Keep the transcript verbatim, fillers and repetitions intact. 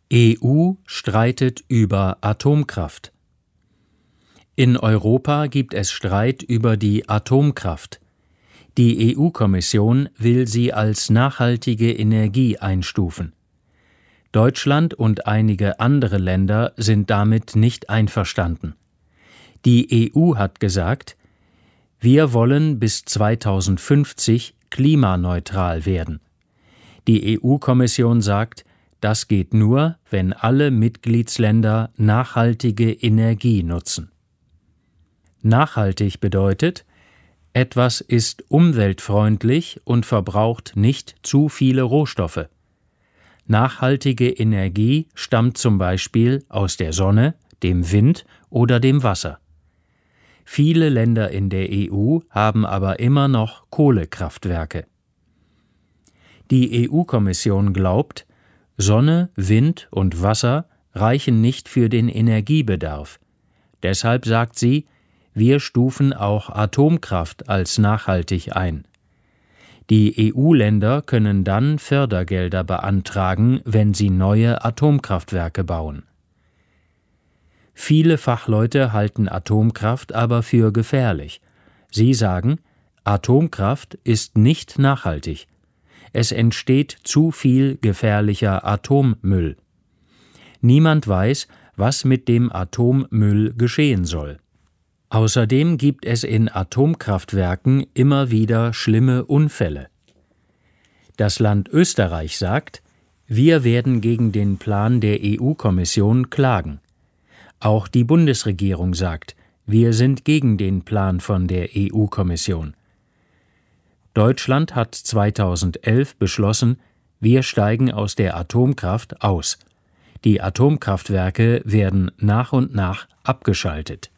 E U streitet über Atomkraft. In Europa gibt es Streit über die Atomkraft. Die E U-Kommission will sie als nachhaltige Energie einstufen. Deutschland und einige andere Länder sind damit nicht einverstanden. Die E U hat gesagt, wir wollen bis zweitausendfünfzig klimaneutral werden. Die E U-Kommission sagt, das geht nur, wenn alle Mitgliedsländer nachhaltige Energie nutzen. Nachhaltig bedeutet, etwas ist umweltfreundlich und verbraucht nicht zu viele Rohstoffe. Nachhaltige Energie stammt zum Beispiel aus der Sonne, dem Wind oder dem Wasser. Viele Länder in der E U haben aber immer noch Kohlekraftwerke. Die E U-Kommission glaubt, Sonne, Wind und Wasser reichen nicht für den Energiebedarf. Deshalb sagt sie, wir stufen auch Atomkraft als nachhaltig ein. Die E U-Länder können dann Fördergelder beantragen, wenn sie neue Atomkraftwerke bauen. Viele Fachleute halten Atomkraft aber für gefährlich. Sie sagen, Atomkraft ist nicht nachhaltig. Es entsteht zu viel gefährlicher Atommüll. Niemand weiß, was mit dem Atommüll geschehen soll. Außerdem gibt es in Atomkraftwerken immer wieder schlimme Unfälle. Das Land Österreich sagt, wir werden gegen den Plan der E U-Kommission klagen. Auch die Bundesregierung sagt, wir sind gegen den Plan von der E U-Kommission. Deutschland hat zweitausendelf beschlossen, wir steigen aus der Atomkraft aus. Die Atomkraftwerke werden nach und nach abgeschaltet.